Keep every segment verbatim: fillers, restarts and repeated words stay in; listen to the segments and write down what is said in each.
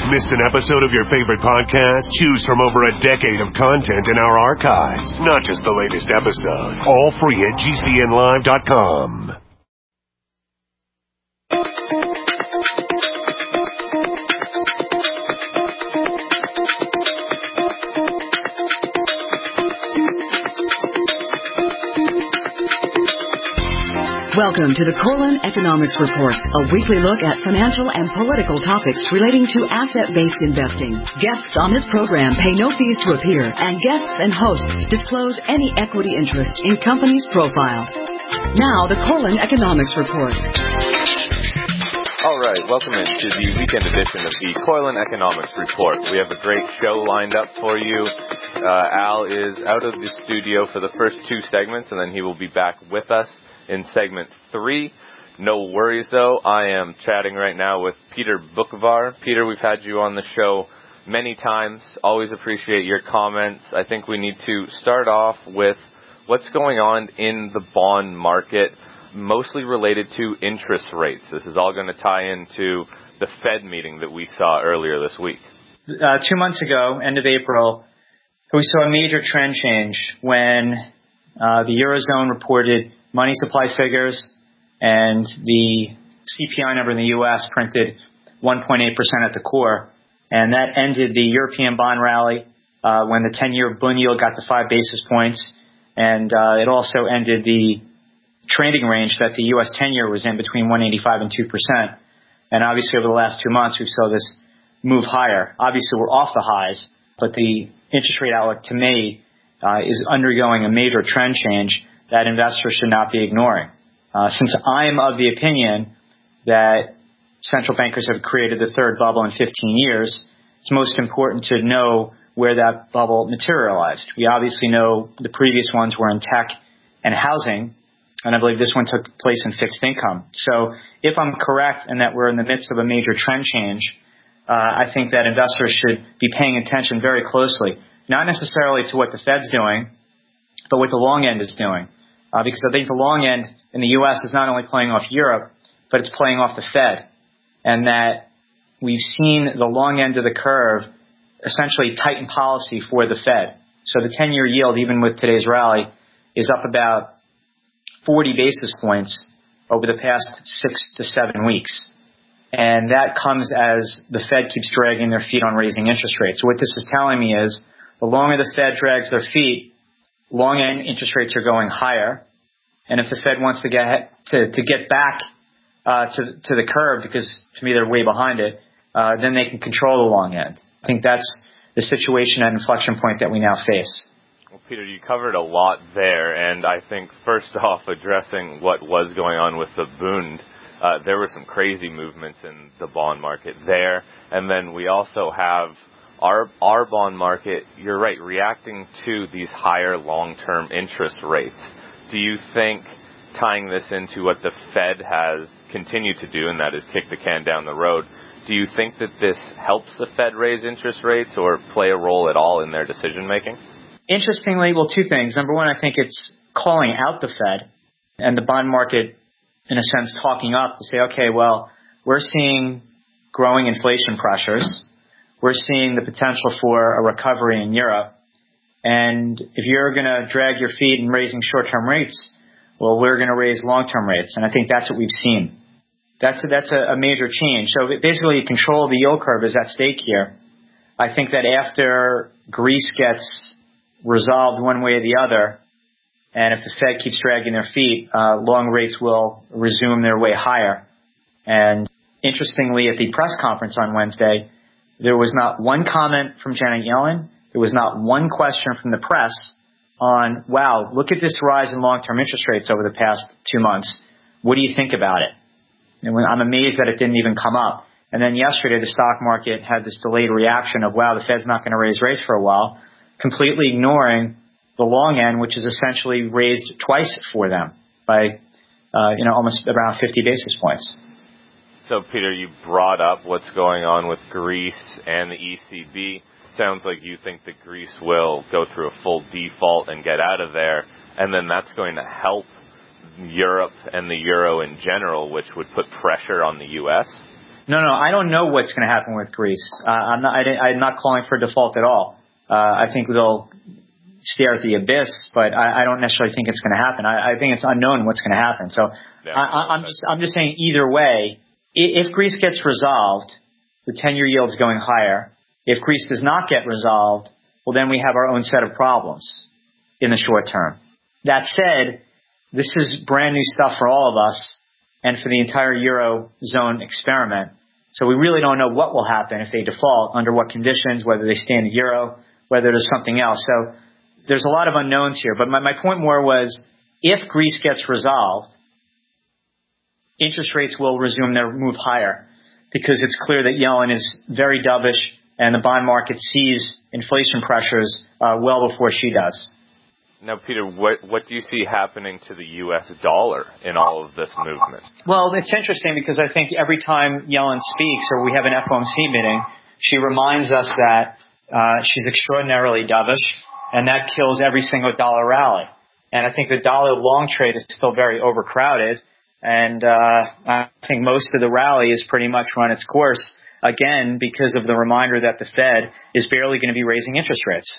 Missed an episode of your favorite podcast? Choose from over a decade of content in our archives, not just the latest episode. All free at G C N live dot com. Welcome to the Korelin Economics Report, a weekly look at financial and political topics relating to asset-based investing. Guests on this program pay no fees to appear, and guests and hosts disclose any equity interest in company's profile. Now, the Korelin Economics Report. All right, welcome into the weekend edition of the Korelin Economics Report. We have a great show lined up for you. Uh, Al is out of the studio for the first two segments, and then he will be back with us in segment three. No worries, though. I am chatting right now with Peter Boockvar. Peter, we've had you on the show many times. Always appreciate your comments. I think we need to start off with what's going on in the bond market, mostly related to interest rates. This is all going to tie into the Fed meeting that we saw earlier this week. Uh, two months ago, end of April, we saw a major trend change when uh, the Eurozone reported money supply figures, and the C P I number in the U S printed one point eight percent at the core. And that ended the European bond rally uh, when the ten-year bund yield got to five basis points. And uh, it also ended the trading range that the U S ten-year was in between one eighty-five and two percent. And obviously over the last two months, we saw this move higher. Obviously, we're off the highs, but the interest rate outlook, to me, uh, is undergoing a major trend change that investors should not be ignoring. Uh, since I'm of the opinion that central bankers have created the third bubble in fifteen years, it's most important to know where that bubble materialized. We obviously know the previous ones were in tech and housing, and I believe this one took place in fixed income. So if I'm correct in that we're in the midst of a major trend change, uh, I think that investors should be paying attention very closely, not necessarily to what the Fed's doing, but what the long end is doing. Uh, because I think the long end in the U S is not only playing off Europe, but it's playing off the Fed. And that we've seen the long end of the curve essentially tighten policy for the Fed. So the ten-year yield, even with today's rally, is up about forty basis points over the past six to seven weeks. And that comes as the Fed keeps dragging their feet on raising interest rates. So what this is telling me is the longer the Fed drags their feet, long end interest rates are going higher, and if the Fed wants to get to, to get back uh, to to the curve, because to me they're way behind it, uh, then they can control the long end. I think that's the situation at inflection point that we now face. Well, Peter, you covered a lot there, and I think first off, addressing what was going on with the Bund, uh, there were some crazy movements in the bond market there, and then we also have Our our bond market, you're right, reacting to these higher long-term interest rates. Do you think, tying this into what the Fed has continued to do, and that is kick the can down the road, do you think that this helps the Fed raise interest rates or play a role at all in their decision-making? Interestingly, well, two things. Number one, I think it's calling out the Fed and the bond market, in a sense, talking up to say, okay, well, we're seeing growing inflation pressures. We're seeing the potential for a recovery in Europe. And if you're going to drag your feet in raising short-term rates, well, we're going to raise long-term rates. And I think that's what we've seen. That's a, that's a, a major change. So basically, control of the yield curve is at stake here. I think that after Greece gets resolved one way or the other, and if the Fed keeps dragging their feet, uh, long rates will resume their way higher. And interestingly, at the press conference on Wednesday, there was not one comment from Janet Yellen. There was not one question from the press on, wow, look at this rise in long-term interest rates over the past two months. What do you think about it? And when, I'm amazed that it didn't even come up. And then yesterday, the stock market had this delayed reaction of, wow, the Fed's not going to raise rates for a while, completely ignoring the long end, which is essentially raised twice for them by, uh, you know, almost around fifty basis points. So, Peter, you brought up what's going on with Greece and the E C B. Sounds like you think that Greece will go through a full default and get out of there, and then that's going to help Europe and the euro in general, which would put pressure on the U S? No, no, I don't know what's going to happen with Greece. Uh, I'm not. I, I'm not calling for default at all. Uh, I think they'll stare at the abyss, but I, I don't necessarily think it's going to happen. I, I think it's unknown what's going to happen. So yeah, I, I'm just. I'm just saying either way, if Greece gets resolved, the ten-year yield is going higher. If Greece does not get resolved, well, then we have our own set of problems in the short term. That said, this is brand new stuff for all of us and for the entire Eurozone experiment. So we really don't know what will happen if they default, under what conditions, whether they stay in the Euro, whether there's something else. So there's a lot of unknowns here. But my, my point more was, if Greece gets resolved, interest rates will resume their move higher, because it's clear that Yellen is very dovish and the bond market sees inflation pressures uh, well before she does. Now, Peter, what what do you see happening to the U S dollar in all of this movement? Well, it's interesting because I think every time Yellen speaks or we have an F O M C meeting, she reminds us that uh, she's extraordinarily dovish, and that kills every single dollar rally. And I think the dollar long trade is still very overcrowded, and uh, I think most of the rally is pretty much run its course, again, because of the reminder that the Fed is barely going to be raising interest rates.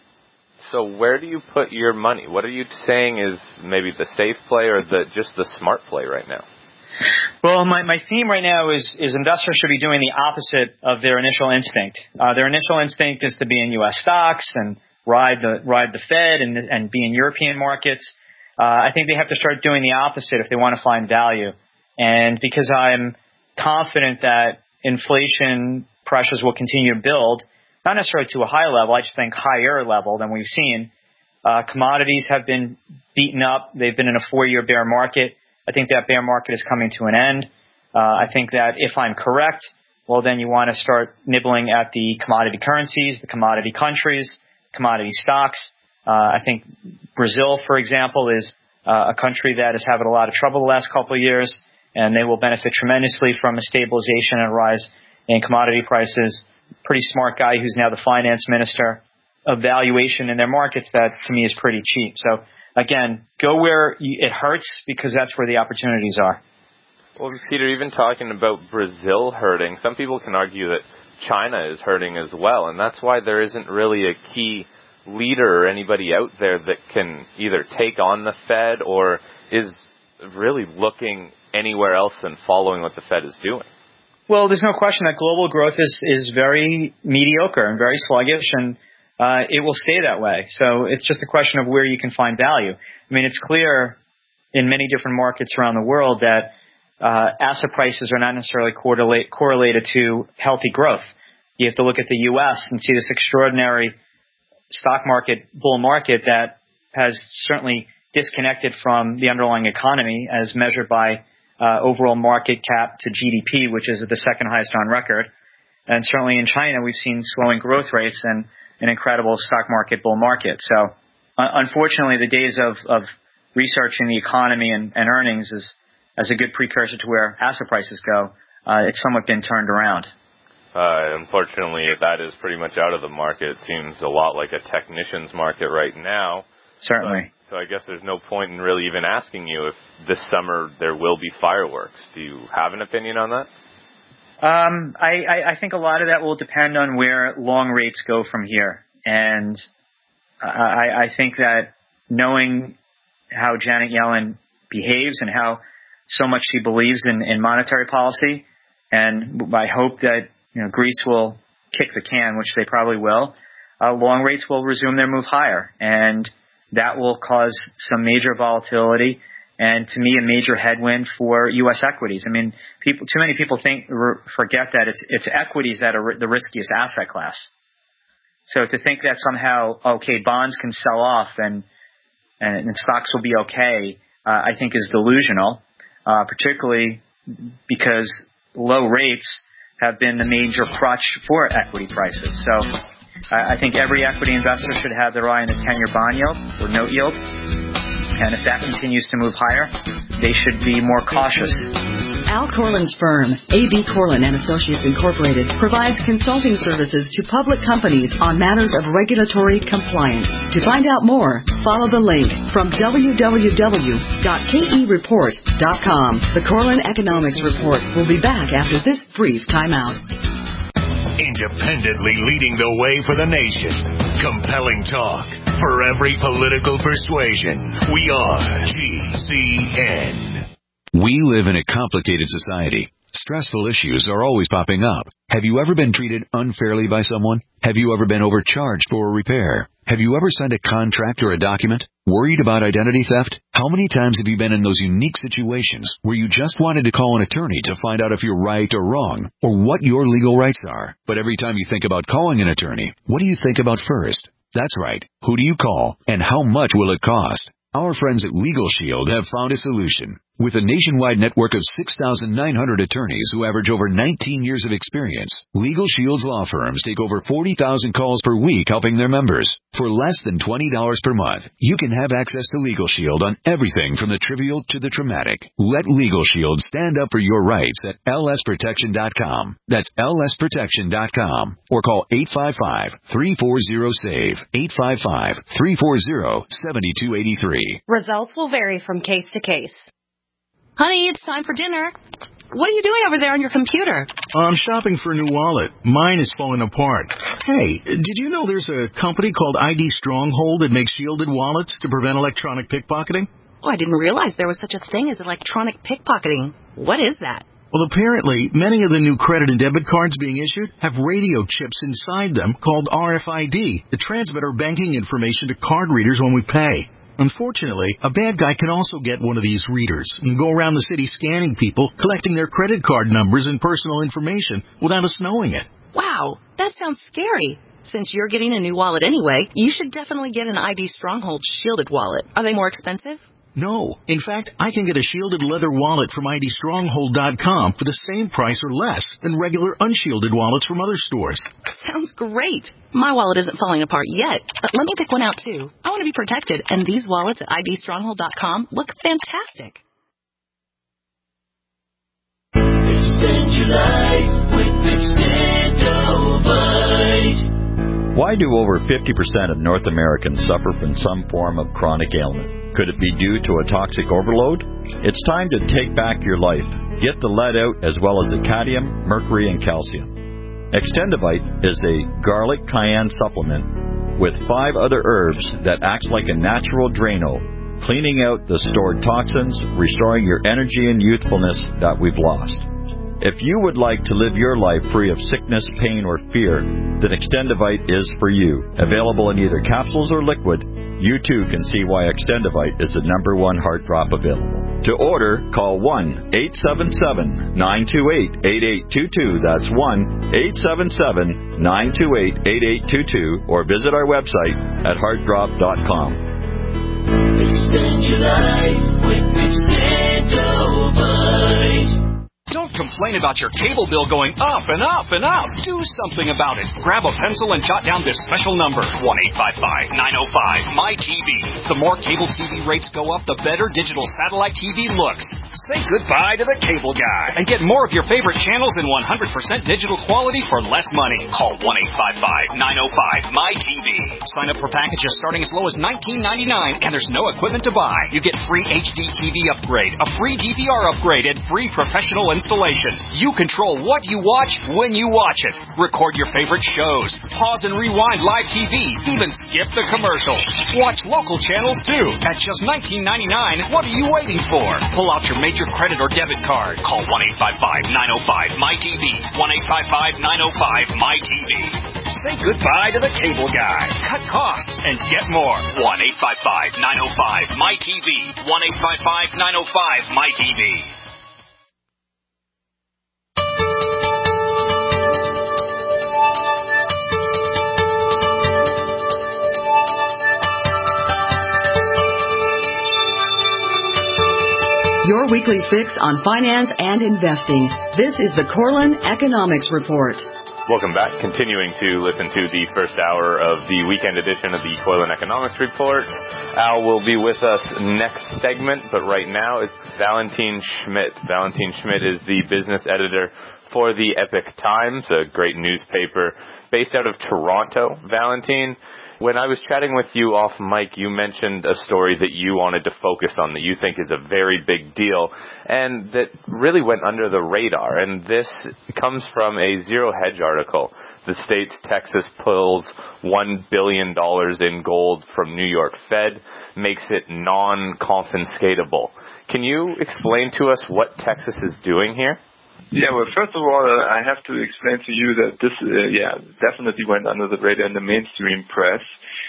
So where do you put your money? What are you saying is maybe the safe play or the just the smart play right now? Well, my, my theme right now is, is investors should be doing the opposite of their initial instinct. Uh, their initial instinct is to be in U S stocks and ride the ride the Fed and, and be in European markets. Uh, I think they have to start doing the opposite if they want to find value. And because I'm confident that inflation pressures will continue to build, not necessarily to a high level, I just think higher level than we've seen. Uh, commodities have been beaten up. They've been in a four-year bear market. I think that bear market is coming to an end. Uh, I think that if I'm correct, well, then you want to start nibbling at the commodity currencies, the commodity countries, commodity stocks. Uh, I think Brazil, for example, is uh, a country that has having a lot of trouble the last couple of years, and they will benefit tremendously from a stabilization and rise in commodity prices. Pretty smart guy who's now the finance minister, a valuation in their markets that to me is pretty cheap. So again, go where it hurts because that's where the opportunities are. Well, Peter, even talking about Brazil hurting, some people can argue that China is hurting as well, and that's why there isn't really a key leader or anybody out there that can either take on the Fed or is really looking anywhere else than following what the Fed is doing. Well, there's no question that global growth is, is very mediocre and very sluggish, and uh, it will stay that way. So it's just a question of where you can find value. I mean, it's clear in many different markets around the world that uh, asset prices are not necessarily correlate, correlated to healthy growth. You have to look at the U S and see this extraordinary stock market, bull market that has certainly disconnected from the underlying economy as measured by Uh, overall market cap to G D P, which is the second highest on record. And certainly in China, we've seen slowing growth rates and an incredible stock market bull market. So uh, unfortunately, the days of, of researching the economy and, and earnings is as a good precursor to where asset prices go. Uh, it's somewhat been turned around. Uh, unfortunately, that is pretty much out of the market. It seems a lot like a technician's market right now. Certainly. But So I guess there's no point in really even asking you if this summer there will be fireworks. Do you have an opinion on that? Um, I, I, I think a lot of that will depend on where long rates go from here. And I, I think that knowing how Janet Yellen behaves and how so much she believes in, in monetary policy, and I hope that you know Greece will kick the can, which they probably will, uh, long rates will resume their move higher. And that will cause some major volatility and, to me, a major headwind for U S equities. I mean, people, too many people think forget that it's it's equities that are the riskiest asset class. So to think that somehow, okay, bonds can sell off and and, and stocks will be okay, uh, I think is delusional, uh, particularly because low rates have been the major crutch for equity prices. So I think every equity investor should have their eye on the ten-year bond yield or note yield. And if that continues to move higher, they should be more cautious Al Corlin's firm, A B Corlin and Associates Incorporated, provides consulting services to public companies on matters of regulatory compliance. To find out more, follow the link from w w w dot k e report dot com. The Corlin Economics Report will be back after this brief timeout. Independently leading the way for the nation. Compelling talk for every political persuasion. We are G C N. We live in a complicated society. Stressful issues are always popping up. Have you ever been treated unfairly by someone? Have you ever been overcharged for a repair? Have you ever signed a contract or a document? Worried about identity theft? How many times have you been in those unique situations where you just wanted to call an attorney to find out if you're right or wrong, or what your legal rights are? But every time you think about calling an attorney, what do you think about first? That's right. Who do you call, and how much will it cost? Our friends at Legal Shield have found a solution. With a nationwide network of six thousand nine hundred attorneys who average over nineteen years of experience, Legal Shield's law firms take over forty thousand calls per week helping their members. For less than twenty dollars per month, you can have access to Legal Shield on everything from the trivial to the traumatic. Let Legal Shield stand up for your rights at L S protection dot com. That's L S protection dot com. Or call eight five five, three four zero, S A V E, eight five five, three four zero, seven two eight three. Results will vary from case to case. Honey, it's time for dinner. What are you doing over there on your computer? I'm shopping for a new wallet. Mine is falling apart. Hey, did you know there's a company called I D Stronghold that makes shielded wallets to prevent electronic pickpocketing? Oh, I didn't realize there was such a thing as electronic pickpocketing. What is that? Well, apparently, many of the new credit and debit cards being issued have radio chips inside them called R F I D that transmit our banking information to card readers when we pay. Unfortunately, a bad guy can also get one of these readers and go around the city scanning people, collecting their credit card numbers and personal information without us knowing it. Wow, that sounds scary. Since you're getting a new wallet anyway, you should definitely get an I D Stronghold shielded wallet. Are they more expensive? No. In fact, I can get a shielded leather wallet from I D stronghold dot com for the same price or less than regular unshielded wallets from other stores. Sounds great. My wallet isn't falling apart yet, but let me pick one out too. I want to be protected, and these wallets at I D stronghold dot com look fantastic. Extend your life with Extendovite. Why do over fifty percent of North Americans suffer from some form of chronic ailment? Could it be due to a toxic overload? It's time to take back your life. Get the lead out as well as the cadmium, mercury, and calcium. Extendovite is a garlic cayenne supplement with five other herbs that acts like a natural Drano, cleaning out the stored toxins, restoring your energy and youthfulness that we've lost. If you would like to live your life free of sickness, pain, or fear, then Extendovite is for you. Available in either capsules or liquid, you too can see why Extendovite is the number one heart drop available. To order, call one eight seven seven, nine two eight, eight eight two two. That's one eight seven seven, nine two eight, eight eight two two, or visit our website at heart drop dot com. Extend your life with Extendovite. Don't complain about your cable bill going up and up and up. Do something about it. Grab a pencil and jot down this special number, one eight five five, nine oh five, M Y T V. The more cable T V rates go up, the better digital satellite T V looks. Say goodbye to the cable guy and get more of your favorite channels in one hundred percent digital quality for less money. Call one eight five five, nine oh five, M Y T V. Sign up for packages starting as low as nineteen ninety-nine, and there's no equipment to buy. You get free H D T V upgrade, a free D V R upgrade, and free professional installation. You control what you watch when you watch it. Record your favorite shows. Pause and rewind live T V. Even skip the commercials. Watch local channels too. At just nineteen ninety-nine, what are you waiting for? Pull out your major credit or debit card. Call one eight five five, nine oh five, M Y T V. one eight five five, nine oh five, M Y T V. Say goodbye to the cable guy. Cut costs and get more. one eight five five, nine oh five, M Y T V. one eight five five, nine oh five, M Y T V. Your weekly fix on finance and investing. This is the Corlin Economics Report. Welcome back. Continuing to listen to the first hour of the weekend edition of the Koilan Economics Report. Al will be with us next segment, but right now it's Valentin Schmidt. Valentin Schmidt is the business editor for the Epoch Times, a great newspaper based out of Toronto. Valentin, when I was chatting with you off mic, you mentioned a story that you wanted to focus on that you think is a very big deal and that really went under the radar. And this comes from a Zero Hedge article. The state's Texas pulls one billion dollars in gold from New York Fed, makes it non-confiscatable. Can you explain to us what Texas is doing here? Yeah, well, first of all, uh, I have to explain to you that this, uh, yeah, definitely went under the radar in the mainstream press,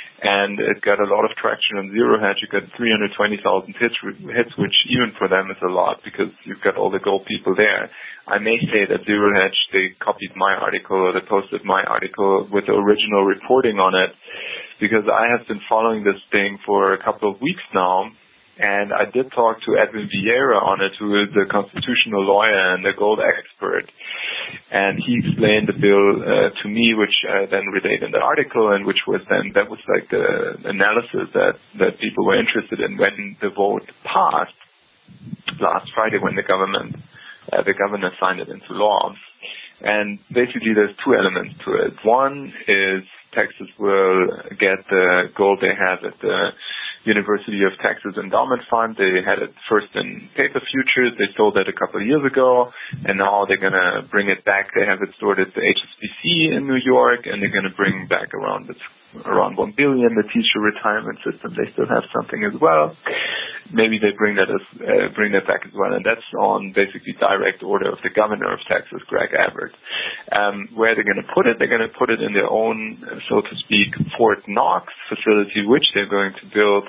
and it got a lot of traction on Zero Hedge. It got three hundred twenty thousand hits, hits, which even for them is a lot because you've got all the gold people there. I may say that Zero Hedge, they copied my article or they posted my article with the original reporting on it because I have been following this thing for a couple of weeks now. And I did talk to Edwin Vieira on it, who is a constitutional lawyer and a gold expert. And he explained the bill uh, to me, which I then relayed in the article, and which was then, that was like the analysis that, that people were interested in when the vote passed last Friday when the government, uh, the governor signed it into law. And basically there's two elements to it. One is Texas will get the gold they have at the University of Texas Endowment Fund. They had it first in paper futures. They sold that a couple of years ago, and now they're going to bring it back. They have it stored at the H S B C in New York, and they're going to bring back around this, around one billion. The teacher retirement system, they still have something as well. Maybe they bring that as uh, bring that back as well, and that's on basically direct order of the governor of Texas, Greg Abbott. Um, where they're going to put it, they're going to put it in their own, so to speak, Fort Knox facility, which they're going to build,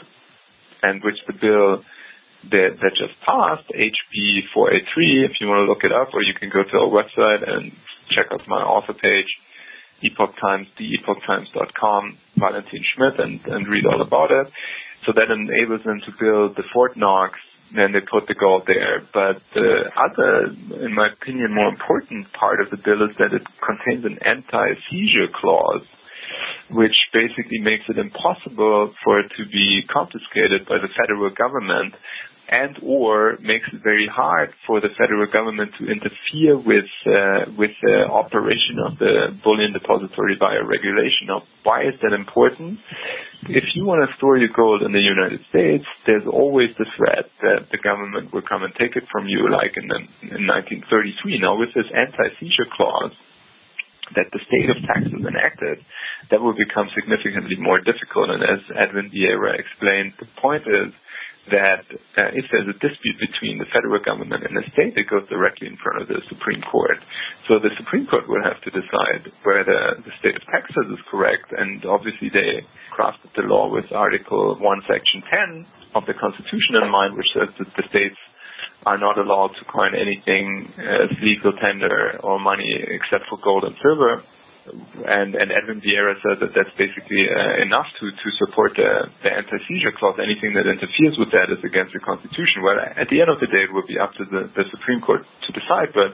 and which the bill that, that just passed, H B four eighty-three, if you want to look it up, or you can go to our website and check out my author page, Epoch Times, the epoch times dot com, Valentin Schmidt, and, and read all about it. So that enables them to build the Fort Knox, then they put the gold there. But the other, in my opinion, more important part of the bill is that it contains an anti-seizure clause, which basically makes it impossible for it to be confiscated by the federal government, and or makes it very hard for the federal government to interfere with uh, with the operation of the bullion depository via regulation. Now, why is that important? If you want to store your gold in the United States, there's always the threat that the government will come and take it from you, like in, the, in nineteen thirty-three. Now, with this anti-seizure clause that the state of Texas enacted, that will become significantly more difficult. And as Edwin Vieira explained, the point is that uh, if there's a dispute between the federal government and the state, it goes directly in front of the Supreme Court. So the Supreme Court will have to decide whether the state of Texas is correct, and obviously they crafted the law with Article one, Section ten of the Constitution in mind, which says that the states are not allowed to coin anything as legal tender or money except for gold and silver. And, and Edwin Vieira said that that's basically uh, enough to, to support the, the anti-seizure clause. Anything that interferes with that is against the Constitution. Well, at the end of the day, it will be up to the, the Supreme Court to decide. But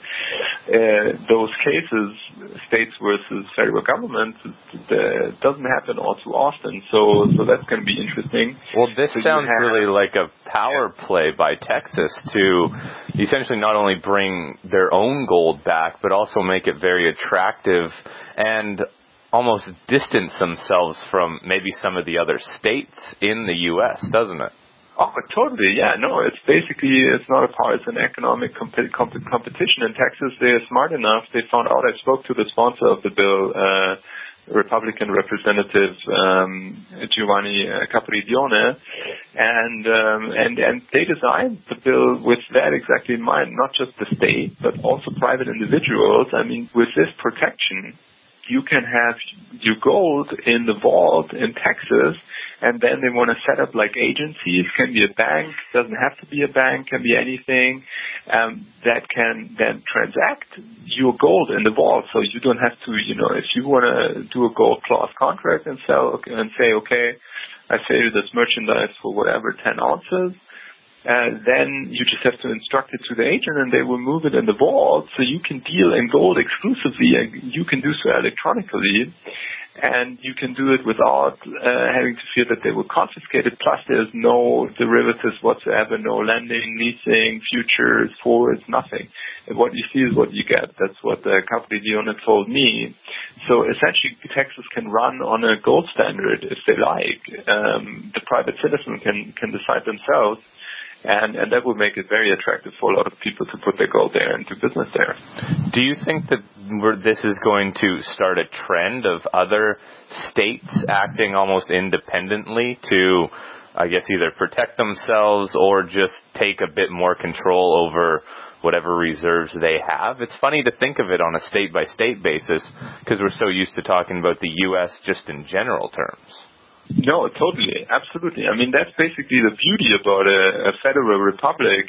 uh, those cases, states versus federal government, uh, doesn't happen all too often. So, so that's going to be interesting. Well, this so sounds have, really like a power yeah. play by Texas to essentially not only bring their own gold back, but also make it very attractive and almost distance themselves from maybe some of the other states in the U S, doesn't it? Oh, totally, yeah. No, it's basically, it's not a power, it's an economic comp- comp- competition. In Texas, they're smart enough. They found out, I spoke to the sponsor of the bill, uh, Republican Representative um, Giovanni Capriglione, and, um, and and they designed the bill with that exactly in mind, not just the state, but also private individuals. I mean, with this protection, you can have your gold in the vault in Texas, and then they want to set up like agencies, can be a bank, doesn't have to be a bank, can be anything, um, that can then transact your gold in the vault. So you don't have to, you know, if you want to do a gold cloth contract and sell and say, okay, I sell you this merchandise for whatever, ten ounces, Uh, then you just have to instruct it to the agent and they will move it in the vault so you can deal in gold exclusively and you can do so electronically and you can do it without uh, having to fear that they will confiscate it. Plus there's no derivatives whatsoever, no lending, leasing, futures, forwards, nothing. And what you see is what you get. That's what the company Leona told me. So essentially Texas can run on a gold standard if they like. Um, the private citizen can, can decide themselves. And, and that would make it very attractive for a lot of people to put their gold there and do business there. Do you think that we're, this is going to start a trend of other states acting almost independently to, I guess, either protect themselves or just take a bit more control over whatever reserves they have? It's funny to think of it on a state-by-state basis because we're so used to talking about the U S just in general terms. No, totally, absolutely. I mean, that's basically the beauty about a, a federal republic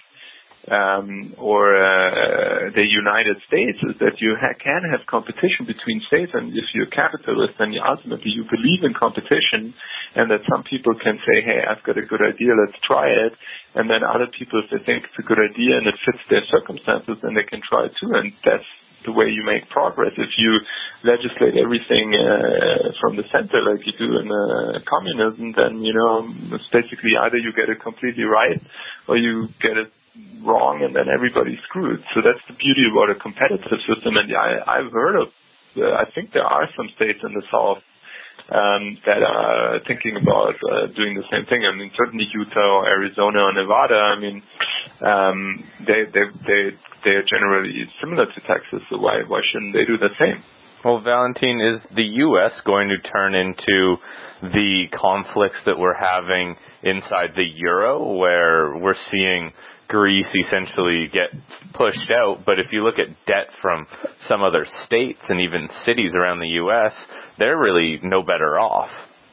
um, or uh, the United States is that you ha- can have competition between states, and if you're a capitalist, then you ultimately you believe in competition, and that some people can say, hey, I've got a good idea, let's try it, and then other people, if they think it's a good idea and it fits their circumstances, then they can try it too, and that's the way you make progress. If you legislate everything uh, from the center like you do in uh, communism, then, you know, it's basically either you get it completely right or you get it wrong and then everybody's screwed. So that's the beauty about a competitive system. And I, I've heard of, uh, I think there are some states in the South um, that are thinking about uh, doing the same thing. I mean, certainly Utah or Arizona or Nevada, I mean, um, they, they, they, they're generally similar to Texas, so why, why shouldn't they do the same? Well, Valentin, is the U S going to turn into the conflicts that we're having inside the euro, where we're seeing Greece essentially get pushed out, but if you look at debt from some other states and even cities around the U S, they're really no better off?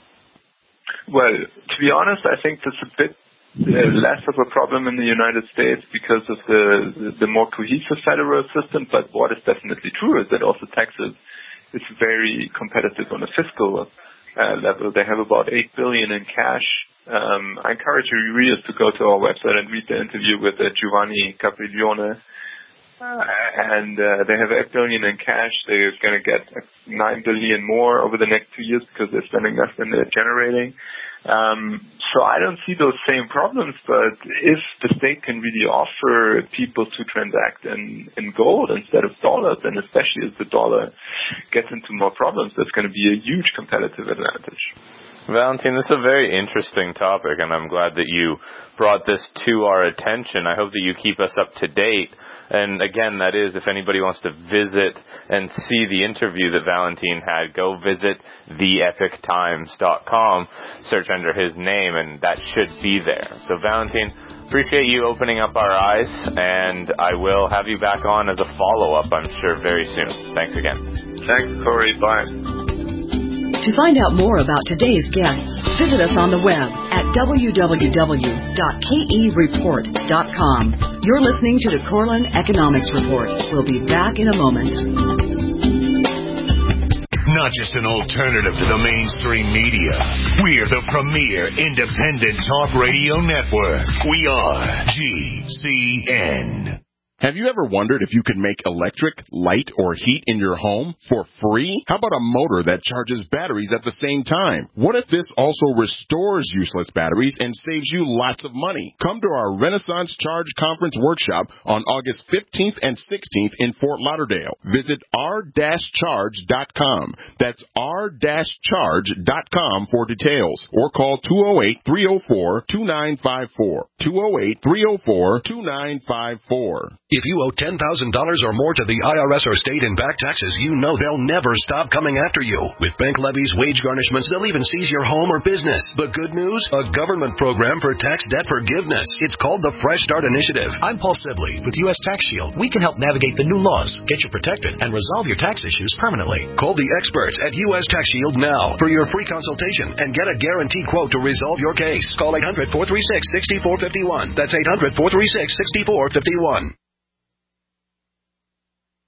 Well, to be honest, I think that's a bit Uh, less of a problem in the United States because of the, the the more cohesive federal system. But what is definitely true is that also Texas is very competitive on a fiscal uh, level. They have about eight billion in cash. Um, I encourage your readers to go to our website and read the interview with uh, Giovanni Capriglione. Uh, and uh, they have eight billion in cash. They're going to get nine billion more over the next two years because they're spending less than they're generating. Um, so I don't see those same problems, but if the state can really offer people to transact in, in gold instead of dollars, and especially as the dollar gets into more problems, that's going to be a huge competitive advantage. Valentin, this is a very interesting topic, and I'm glad that you brought this to our attention. I hope that you keep us up to date. And again, that is, if anybody wants to visit and see the interview that Valentin had, go visit the epic times dot com, search under his name, and that should be there. So Valentin, appreciate you opening up our eyes, and I will have you back on as a follow-up, I'm sure, very soon. Thanks again. Thanks, Corey. Bye. To find out more about today's guests, visit us on the web at w w w dot k e report dot com. You're listening to the Korelin Economics Report. We'll be back in a moment. Not just an alternative to the mainstream media. We're the premier independent talk radio network. We are G C N. Have you ever wondered if you could make electric, light, or heat in your home for free? How about a motor that charges batteries at the same time? What if this also restores useless batteries and saves you lots of money? Come to our Renaissance Charge Conference workshop on August fifteenth and sixteenth in Fort Lauderdale. Visit r dash charge dot com. That's r dash charge dot com for details. Or call two oh eight, three oh four, two nine five four. two oh eight, three oh four, two nine five four. If you owe ten thousand dollars or more to the I R S or state in back taxes, you know they'll never stop coming after you. With bank levies, wage garnishments, they'll even seize your home or business. The good news? A government program for tax debt forgiveness. It's called the Fresh Start Initiative. I'm Paul Sibley with U S Tax Shield. We can help navigate the new laws, get you protected, and resolve your tax issues permanently. Call the experts at U S Tax Shield now for your free consultation and get a guaranteed quote to resolve your case. Call eight hundred, four three six, six four five one. That's eight hundred, four three six, six four five one.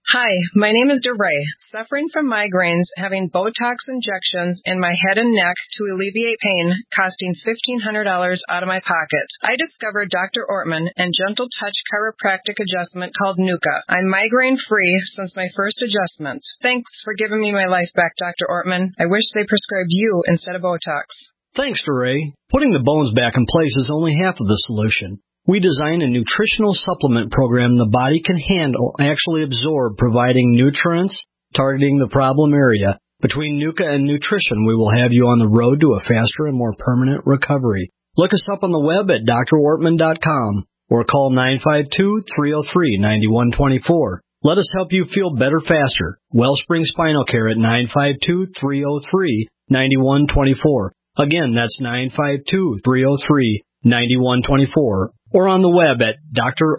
Hi, my name is DeRay, suffering from migraines, having Botox injections in my head and neck to alleviate pain, costing fifteen hundred dollars out of my pocket. I discovered Doctor Ortman and Gentle Touch chiropractic adjustment called Nuka. I'm migraine-free since my first adjustment. Thanks for giving me my life back, Doctor Ortman. I wish they prescribed you instead of Botox. Thanks, DeRay. Putting the bones back in place is only half of the solution. We designed a nutritional supplement program the body can handle, actually absorb, providing nutrients, targeting the problem area. Between Nuka and nutrition, we will have you on the road to a faster and more permanent recovery. Look us up on the web at D R ortman dot com or call nine five two, three oh three, nine one two four. Let us help you feel better faster. Wellspring Spinal Care at nine five two, three oh three, nine one two four. Again, that's nine five two, three oh three, nine one two four. Or on the web at D R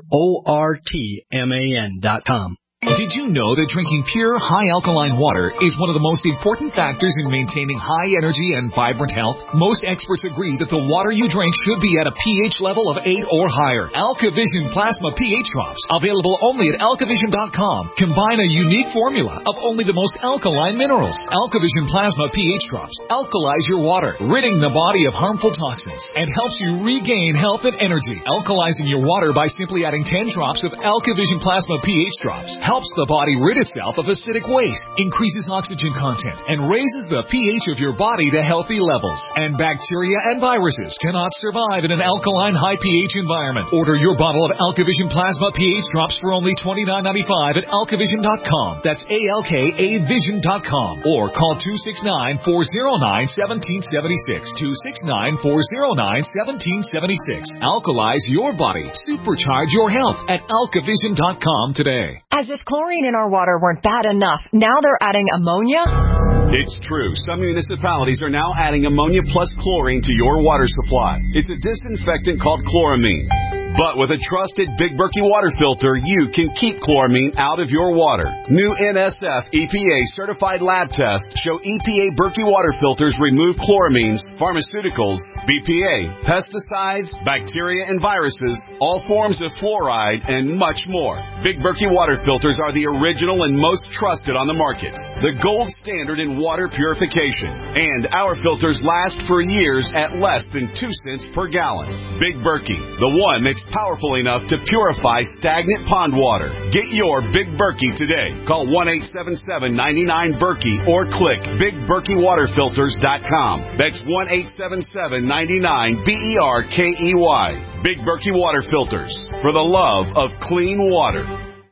ortman dot com. Did you know that drinking pure, high-alkaline water is one of the most important factors in maintaining high energy and vibrant health? Most experts agree that the water you drink should be at a pH level of eight or higher. AlkaVision Plasma pH Drops, available only at alkavision dot com, combine a unique formula of only the most alkaline minerals. AlkaVision Plasma pH Drops alkalize your water, ridding the body of harmful toxins, and helps you regain health and energy. Alkalizing your water by simply adding ten drops of AlkaVision Plasma pH Drops helps the body rid itself of acidic waste, increases oxygen content, and raises the pH of your body to healthy levels. And bacteria and viruses cannot survive in an alkaline high pH environment. Order your bottle of AlkaVision Plasma pH Drops for only twenty-nine ninety-five at alkavision dot com. That's A L K A vision dot com. Or call two six nine, four oh nine, one seven seven six. two six nine, four oh nine, one seven seven six. Alkalize your body. Supercharge your health at alkavision dot com today. As if chlorine in our water weren't bad enough, now they're adding ammonia? It's true. Some municipalities are now adding ammonia plus chlorine to your water supply. It's a disinfectant called chloramine. But with a trusted Big Berkey water filter, you can keep chloramine out of your water. New N S F E P A certified lab tests show E P A Berkey water filters remove chloramines, pharmaceuticals, B P A, pesticides, bacteria and viruses, all forms of fluoride, and much more. Big Berkey water filters are the original and most trusted on the market. The gold standard in water purification. And our filters last for years at less than two cents per gallon. Big Berkey, the one that's powerful enough to purify stagnant pond water. Get your Big Berkey today. Call one eight seven seven, nine nine, Berkey or click big berkey water filters dot com. That's one eight seven seven, nine nine, B E R K E Y. Big Berkey Water Filters, for the love of clean water.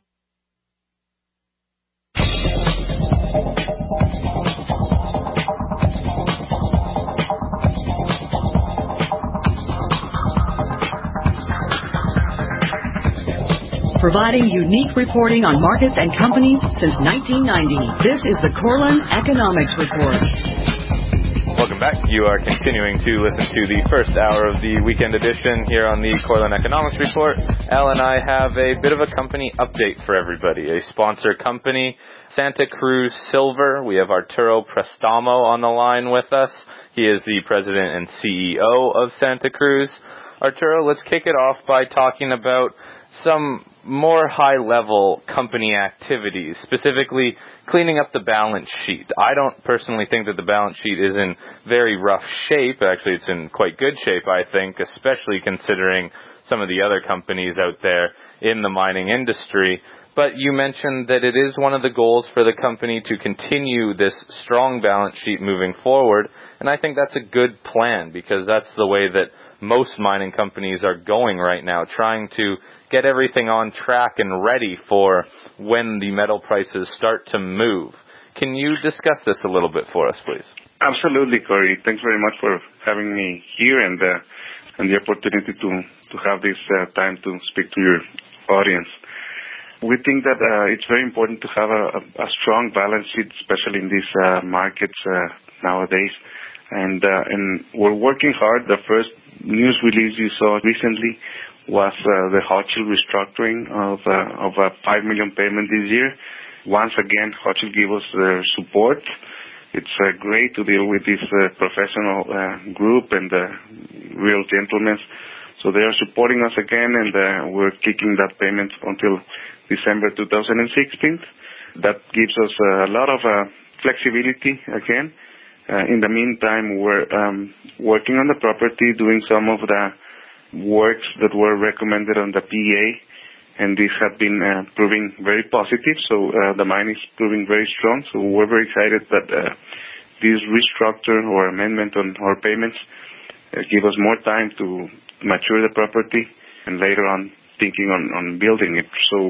Providing unique reporting on markets and companies since nineteen ninety. This is the Corlin Economics Report. Welcome back. You are continuing to listen to the first hour of the weekend edition here on the Corlin Economics Report. Al and I have a bit of a company update for everybody. A sponsor company, Santa Cruz Silver. We have Arturo Prestamo on the line with us. He is the president and C E O of Santa Cruz. Arturo, let's kick it off by talking about some more high-level company activities, specifically cleaning up the balance sheet. I don't personally think that the balance sheet is in very rough shape. Actually, it's in quite good shape, I think, especially considering some of the other companies out there in the mining industry. But you mentioned that it is one of the goals for the company to continue this strong balance sheet moving forward, and I think that's a good plan because that's the way that most mining companies are going right now, trying to get everything on track and ready for when the metal prices start to move. Can you discuss this a little bit for us, please? Absolutely, Corey. Thanks very much for having me here and uh, and the opportunity to, to have this uh, time to speak to your audience. We think that uh, it's very important to have a, a strong balance sheet, especially in these uh, markets uh, nowadays. And uh, and we're working hard. The first news release you saw recently was uh, the Hochschild restructuring of uh, of a five million payment this year. Once again, Hochschild gave us their support. It's uh, great to deal with this uh, professional uh, group and uh, real gentlemen. So they are supporting us again, and uh, we're kicking that payment until December two thousand sixteen. That gives us a lot of uh, flexibility again. Uh, in the meantime, we're um, working on the property, doing some of the works that were recommended on the P A, and these have been uh, proving very positive. So uh, the mine is proving very strong. So we're very excited that uh, this restructure or amendment on our payments uh, give us more time to mature the property and later on thinking on, on building it. So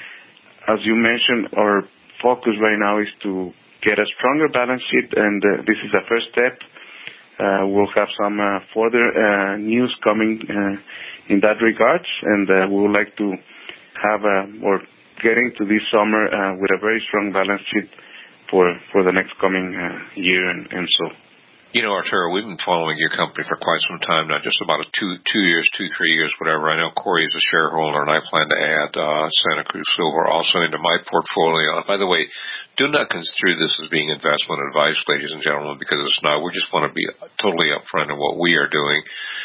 as you mentioned, our focus right now is to get a stronger balance sheet, and uh, this is the first step. Uh, we'll have some uh, further uh, news coming uh, in that regards, and uh, we would like to have a, or getting to this summer uh, with a very strong balance sheet for for the next coming uh, year and, and so. You know, Arturo, we've been following your company for quite some time now, just about a two two years, two, three years, whatever. I know Corey is a shareholder, and I plan to add uh, Santa Cruz Silver also into my portfolio. By the way, do not construe this as being investment advice, ladies and gentlemen, because it's not. We just want to be totally upfront in what we are doing.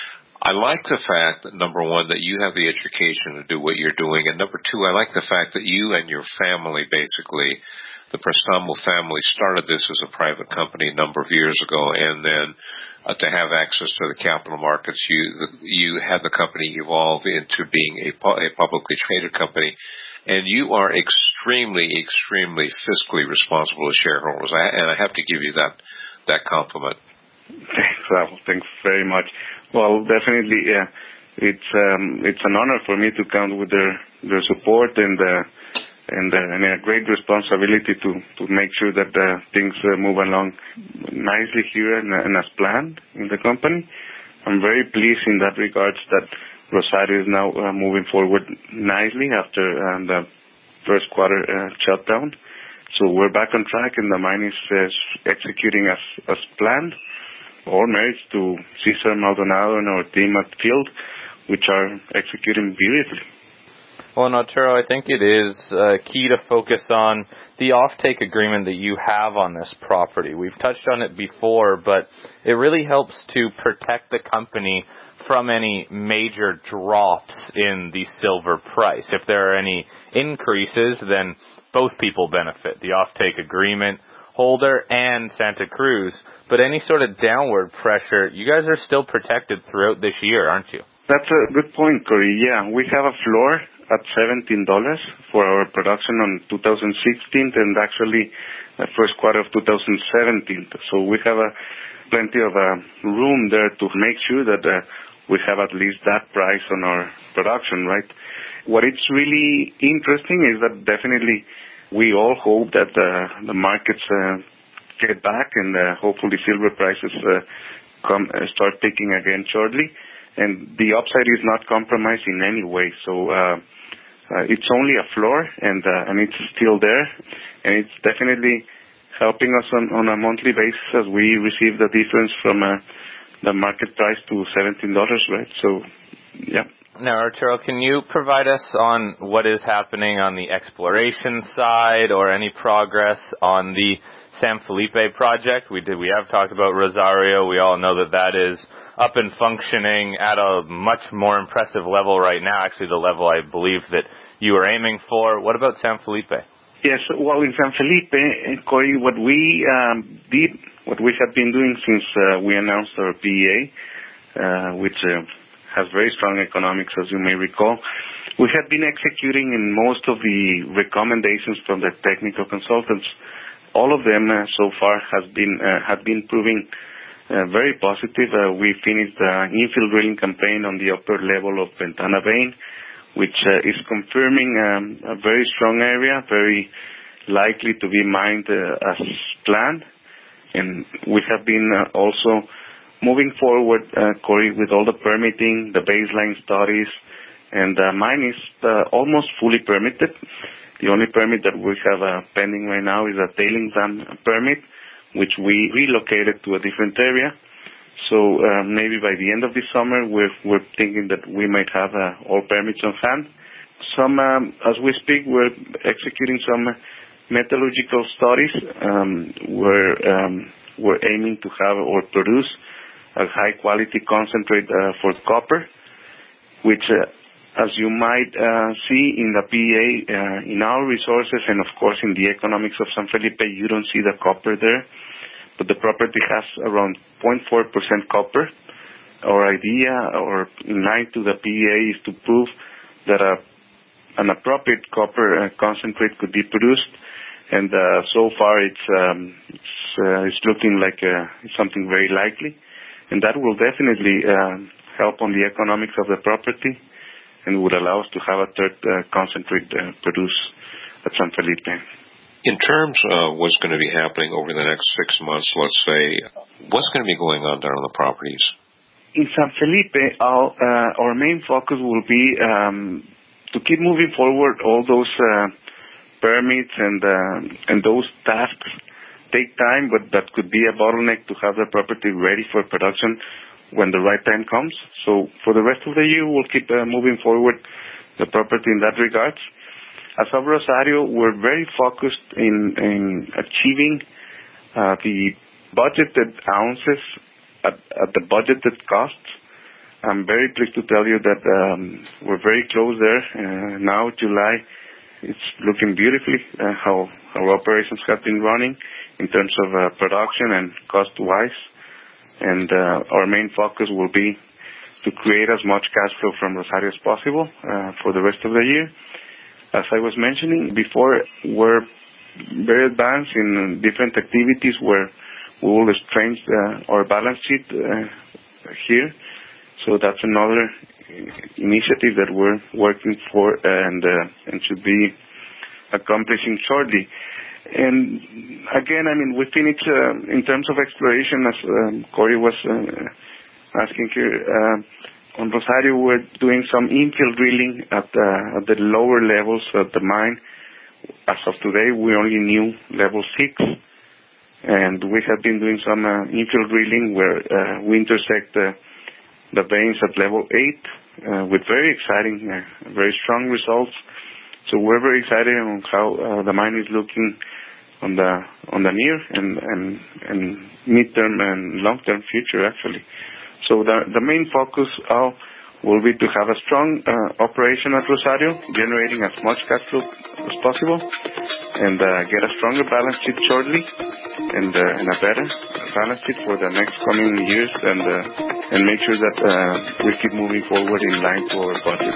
I like the fact that, number one, that you have the education to do what you're doing, and number two, I like the fact that you and your family, basically, the Prestambo family, started this as a private company a number of years ago, and then uh, to have access to the capital markets, you the, you had the company evolve into being a, pu- a publicly traded company, and you are extremely, extremely fiscally responsible as shareholders, I, and I have to give you that that compliment. Thanks, Al. Thanks very much. Well, definitely, yeah, it's um, it's an honor for me to count with their their support and. Uh, And, uh, and a great responsibility to, to make sure that uh, things uh, move along nicely here and, and as planned in the company. I'm very pleased in that regards that Rosario is now uh, moving forward nicely after uh, the first quarter uh, shutdown. So we're back on track, and the mine is uh, executing as, as planned. All merits to Cesar Maldonado and our team at Field, which are executing beautifully. Well, Arturo, I think it is uh, key to focus on the offtake agreement that you have on this property. We've touched on it before, but it really helps to protect the company from any major drops in the silver price. If there are any increases, then both people benefit, the offtake agreement holder and Santa Cruz. But any sort of downward pressure, you guys are still protected throughout this year, aren't you? That's a good point, Corey. Yeah, we have a floor at seventeen dollars for our production on two thousand sixteen and actually the first quarter of two thousand seventeen. So we have a, plenty of uh, room there to make sure that uh, we have at least that price on our production, right? What it's really interesting is that definitely we all hope that uh, the markets uh, get back and uh, hopefully silver prices uh, come uh, start picking again shortly. And the upside is not compromised in any way. So uh, uh, it's only a floor, and uh, and it's still there. And it's definitely helping us on, on a monthly basis as we receive the difference from uh, the market price to seventeen dollars, right? So, yeah. Now, Arturo, can you provide us on what is happening on the exploration side or any progress on the San Felipe project? We did. We have talked about Rosario. We all know that that is up and functioning at a much more impressive level right now, actually the level I believe that you were aiming for. What about San Felipe? Yes, well, in San Felipe, Corey, what we um, did, what we have been doing since uh, we announced our P E A, uh, which uh, has very strong economics, as you may recall, we have been executing in most of the recommendations from the technical consultants. All of them uh, so far has been uh, have been proving Uh, very positive. Uh, we finished the infill drilling campaign on the upper level of Ventana Vein, which uh, is confirming um, a very strong area, very likely to be mined uh, as planned. And we have been uh, also moving forward, uh, Corey, with all the permitting, the baseline studies, and the mine is uh, almost fully permitted. The only permit that we have uh, pending right now is a tailings dam permit, which we relocated to a different area. So uh, maybe by the end of the summer, we're, we're thinking that we might have uh, all permits on hand. Some, um, as we speak, we're executing some metallurgical studies. Um, we're, um, we're aiming to have or produce a high-quality concentrate uh, for copper. which, uh, as you might uh, see in the P E A, uh, in our resources and, of course, in the economics of San Felipe, you don't see the copper there, but the property has around zero point four percent copper. Our idea, or in line to the P E A, is to prove that a, an appropriate copper uh, concentrate could be produced, and uh, so far it's um, it's, uh, it's looking like uh, something very likely, and that will definitely uh, help on the economics of the property, and would allow us to have a third uh, concentrate uh, produced at San Felipe. In terms of what's going to be happening over the next six months, let's say, what's going to be going on there on the properties? In San Felipe, our, uh, our main focus will be um, to keep moving forward. All those uh, permits and uh, and those tasks take time, but that could be a bottleneck to have the property ready for production when the right time comes. So for the rest of the year, we'll keep uh, moving forward the property in that regards. As of Rosario, we're very focused in, in achieving uh, the budgeted ounces at, at the budgeted costs. I'm very pleased to tell you that um, we're very close there. Uh, now, July, it's looking beautifully uh, how our operations have been running in terms of uh, production and cost-wise. And uh, our main focus will be to create as much cash flow from Rosario as possible uh, for the rest of the year. As I was mentioning before, we're very advanced in different activities where we will strengthen uh, our balance sheet uh, here. So that's another initiative that we're working for and uh, and should be accomplishing shortly. And again, I mean, we finished uh, in terms of exploration, as um, Corey was uh, asking here. Uh, on Rosario, we're doing some infill drilling at, uh, at the lower levels of the mine. As of today, we only knew level six, and we have been doing some uh, infill drilling where uh, we intersect uh, the veins at level eight uh, with very exciting, uh, very strong results. So we're very excited on how uh, the mine is looking on the on the near and and, and mid-term and long-term future, actually. So the the main focus uh, will be to have a strong uh, operation at Rosario, generating as much cash flow as possible, and uh, get a stronger balance sheet shortly, and uh, and a better balance sheet for the next coming years, and uh, and make sure that uh, we keep moving forward in line to our budget.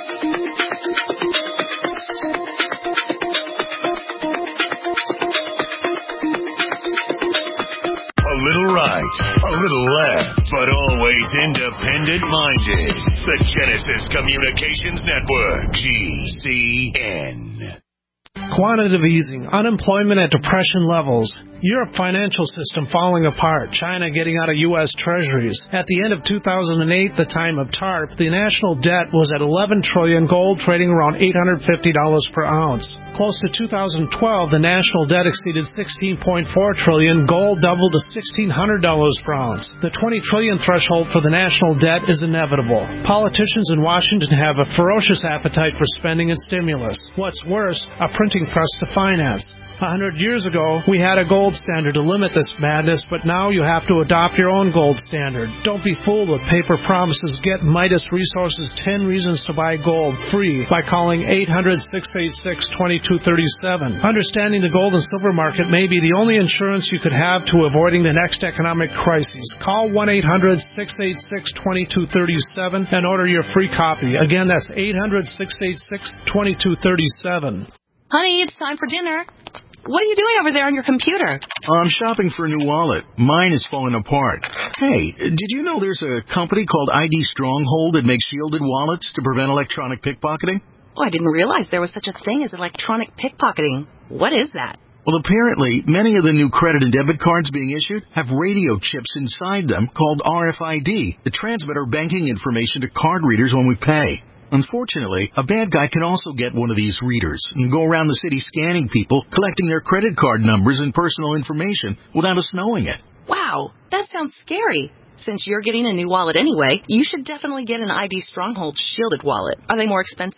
A little right, a little left, but always independent-minded. The Genesis Communications Network, G C N. Quantitative easing, unemployment at depression levels, Europe financial system falling apart, China getting out of U S treasuries. At the end of two thousand eight, the time of TARP, the national debt was at eleven trillion dollars, gold trading around eight hundred fifty dollars per ounce. Close to two thousand twelve, the national debt exceeded sixteen point four trillion dollars, gold doubled to sixteen hundred dollars per ounce. The twenty trillion dollars threshold for the national debt is inevitable. Politicians in Washington have a ferocious appetite for spending and stimulus. What's worse, a printing press to finance. A hundred years ago, we had a gold standard to limit this madness, but now you have to adopt your own gold standard. Don't be fooled with paper promises. Get Midas Resources ten Reasons to Buy Gold free by calling eight hundred, six eight six, two two three seven. Understanding the gold and silver market may be the only insurance you could have to avoiding the next economic crisis. Call one eight hundred, six eight six, two two three seven and order your free copy. Again, that's eight hundred, six eight six, two two three seven. Honey, it's time for dinner. What are you doing over there on your computer? I'm shopping for a new wallet. Mine is falling apart. Hey, did you know there's a company called I D Stronghold that makes shielded wallets to prevent electronic pickpocketing? Oh, I didn't realize there was such a thing as electronic pickpocketing. What is that? Well, apparently, many of the new credit and debit cards being issued have radio chips inside them called R F I D that transmit our banking information to card readers when we pay. Unfortunately, a bad guy can also get one of these readers and go around the city scanning people, collecting their credit card numbers and personal information without us knowing it. Wow, that sounds scary. Since you're getting a new wallet anyway, you should definitely get an I D Stronghold shielded wallet. Are they more expensive?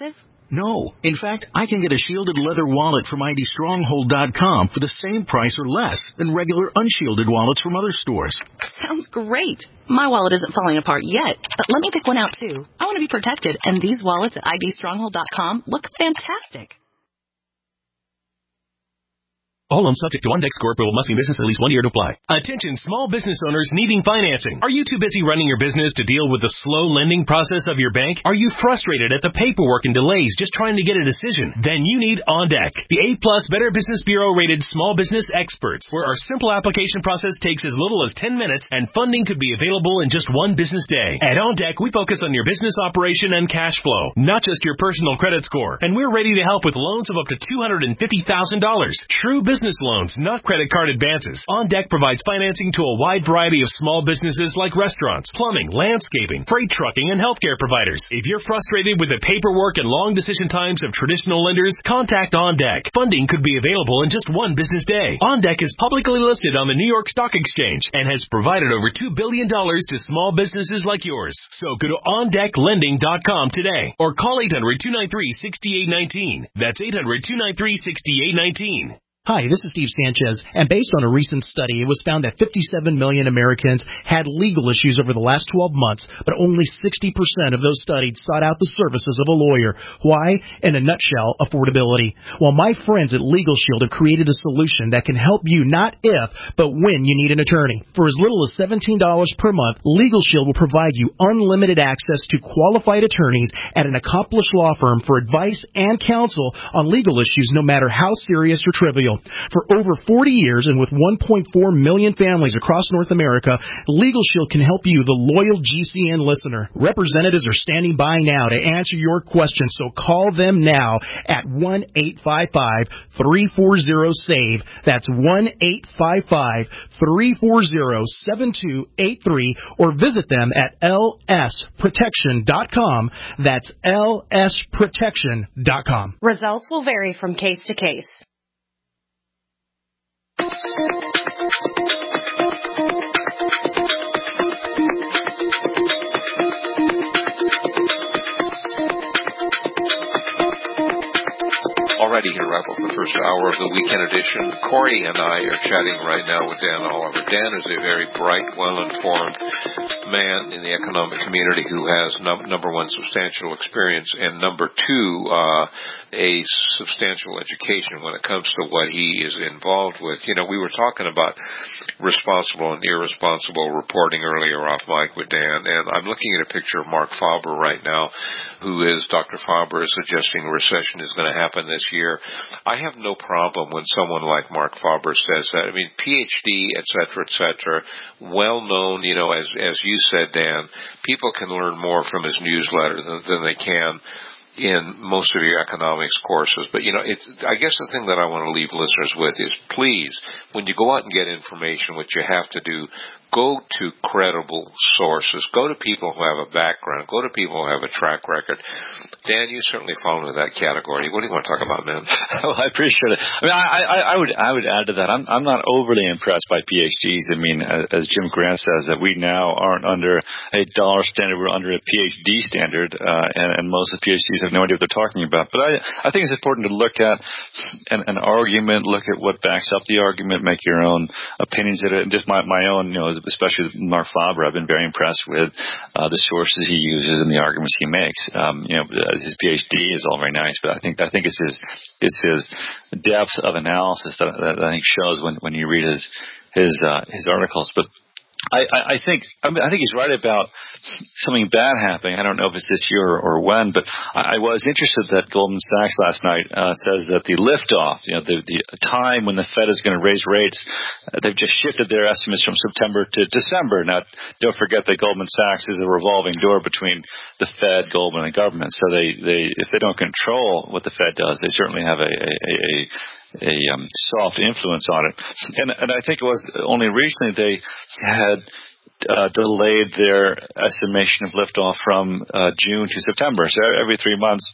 No. In fact, I can get a shielded leather wallet from I D stronghold dot com for the same price or less than regular unshielded wallets from other stores. Sounds great. My wallet isn't falling apart yet, but let me pick one out too. I want to be protected, and these wallets at I D stronghold dot com look fantastic. All loans subject to OnDeck score approval, must be in business at least one year to apply. Attention small business owners needing financing. Are you too busy running your business to deal with the slow lending process of your bank? Are you frustrated at the paperwork and delays just trying to get a decision? Then you need OnDeck, the A-plus Better Business Bureau rated small business experts, where our simple application process takes as little as ten minutes and funding could be available in just one business day. At OnDeck, we focus on your business operation and cash flow, not just your personal credit score. And we're ready to help with loans of up to two hundred fifty thousand dollars. True business Business loans, not credit card advances. OnDeck provides financing to a wide variety of small businesses like restaurants, plumbing, landscaping, freight trucking, and healthcare providers. If you're frustrated with the paperwork and long decision times of traditional lenders, contact OnDeck. Funding could be available in just one business day. OnDeck is publicly listed on the New York Stock Exchange and has provided over two billion dollars to small businesses like yours. So go to on deck lending dot com today or call eight hundred, two nine three, six eight one nine. That's eight hundred, two nine three, six eight one nine. Hi, this is Steve Sanchez, and based on a recent study, it was found that fifty-seven million Americans had legal issues over the last twelve months, but only sixty percent of those studied sought out the services of a lawyer. Why? In a nutshell, affordability. Well, my friends at Legal Shield have created a solution that can help you not if, but when you need an attorney. For as little as seventeen dollars per month, Legal Shield will provide you unlimited access to qualified attorneys at an accomplished law firm for advice and counsel on legal issues, no matter how serious or trivial. For over forty years and with one point four million families across North America, Legal Shield can help you, the loyal G C N listener. Representatives are standing by now to answer your questions, so call them now at one eight five five, three four zero, SAVE. That's one eight five five, three four zero, seven two eight three, or visit them at L S protection dot com. That's L S protection dot com. Results will vary from case to case. Alrighty, here wrap up the first hour of the weekend edition. Corey and I are chatting right now with Dan Oliver. Dan is a very bright, well-informed man in the economic community who has num- number one, substantial experience, and number two, uh, a substantial education when it comes to what he is involved with. You know, we were talking about responsible and irresponsible reporting earlier off mic with Dan, and I'm looking at a picture of Mark Faber right now, who is, Doctor Faber is suggesting a recession is going to happen this year. I have no problem when someone like Mark Faber says that. I mean, P H D, et cetera, et cetera, well known, you know, as as you said, Dan, people can learn more from his newsletter than, than they can in most of your economics courses. But, you know, it, I guess the thing that I want to leave listeners with is, please, when you go out and get information, what you have to do, go to credible sources. Go to people who have a background. Go to people who have a track record. Dan, you certainly fall into that category. What do you want to talk about, man? Well, I appreciate it. I mean, I, I, I would I would add to that. I'm I'm not overly impressed by P H Ds. I mean, as Jim Grant says, that we now aren't under a dollar standard. We're under a P H D standard, uh, and, and most of the P H Ds have no idea what they're talking about. But I I think it's important to look at an, an argument, look at what backs up the argument, make your own opinions of it, and just my my own, you know, especially with Mark Faber, I've been very impressed with uh, the sources he uses and the arguments he makes. Um, you know, his P H D is all very nice, but I think I think it's his it's his depth of analysis that, that I think shows when, when you read his his uh, his articles. But I, I, I think I, mean, I think he's right about something bad happening. I don't know if it's this year or, or when, but I, I was interested that Goldman Sachs last night uh, says that the liftoff, you know, the, the time when the Fed is going to raise rates, uh, they've just shifted their estimates from September to December. Now, don't forget that Goldman Sachs is a revolving door between the Fed, Goldman, and government. So they, they if they don't control what the Fed does, they certainly have a, a, a, a a um, soft influence on it. And, and I think it was only recently they had uh, delayed their estimation of liftoff from uh, June to September. So every three months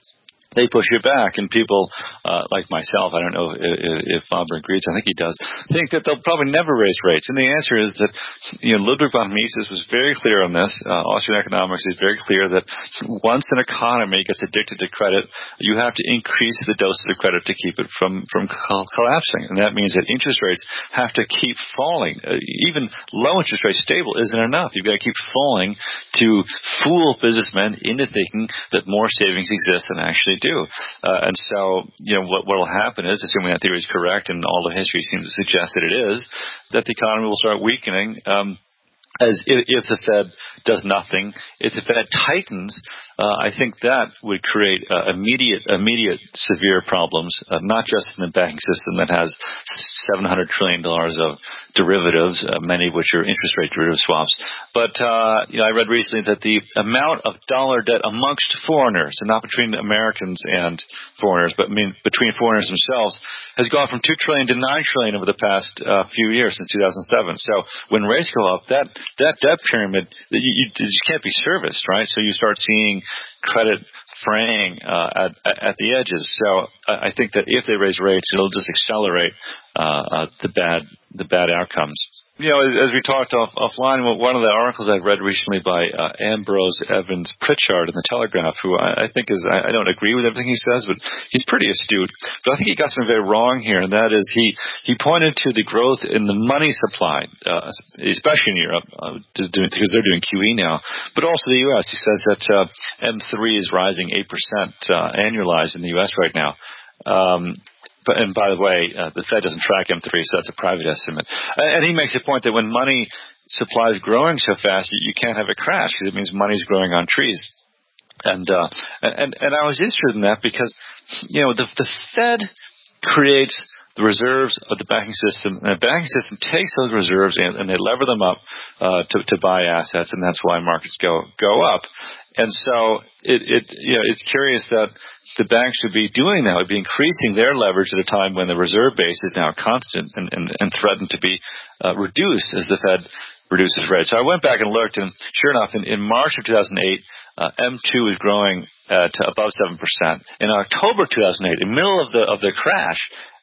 they push it back, and people uh, like myself, I don't know if, if Faber agrees, I think he does, think that they'll probably never raise rates. And the answer is that, you know, Ludwig von Mises was very clear on this. Uh, Austrian economics is very clear that once an economy gets addicted to credit, you have to increase the doses of credit to keep it from, from collapsing. And that means that interest rates have to keep falling. Uh, even low interest rates, stable, isn't enough. You've got to keep falling to fool businessmen into thinking that more savings exist than actually do. Uh, and so, you know, what will happen is, assuming that theory is correct, and all the history seems to suggest that it is, that the economy will start weakening. Um, As if, if the Fed does nothing, if the Fed tightens, uh, I think that would create uh, immediate, immediate severe problems, uh, not just in the banking system that has seven hundred trillion dollars of derivatives, uh, many of which are interest rate derivative swaps. But uh, you know, I read recently that the amount of dollar debt amongst foreigners, and not between Americans and foreigners, but I mean between foreigners themselves, has gone from two trillion dollars to nine trillion dollars over the past uh, few years, since two thousand seven. So when rates go up, that that debt pyramid, you, you, you can't be serviced, right? So you start seeing credit fraying uh, at, at the edges. So I think that if they raise rates, it'll just accelerate uh, uh, the bad the bad outcomes. You know, as we talked off, offline, one of the articles I've read recently by uh, Ambrose Evans Pritchard in the Telegraph, who I, I think is, I, I don't agree with everything he says, but he's pretty astute. But I think he got something very wrong here, and that is he, he pointed to the growth in the money supply, uh, especially in Europe, uh, to do, because they're doing Q E now, but also the U S. He says that uh, M three is rising eight percent uh, annualized in the U S right now. Um, But, and by the way, uh, the Fed doesn't track M three, so that's a private estimate. And, and he makes a point that when money supply is growing so fast, you, you can't have a crash because it means money's growing on trees. And, uh, and, and I was interested in that because, you know, the, the Fed creates the reserves of the banking system, and the banking system takes those reserves and, and they lever them up uh, to, to buy assets, and that's why markets go go up. And so it, it you know, it's curious that the banks should be doing that, would be increasing their leverage at a time when the reserve base is now constant and, and, and threatened to be uh, reduced as the Fed reduces rates. So I went back and looked, and sure enough, in, in March of two thousand eight, uh, M two was growing uh, to above seven percent. In October two thousand eight, in the middle of the of the crash,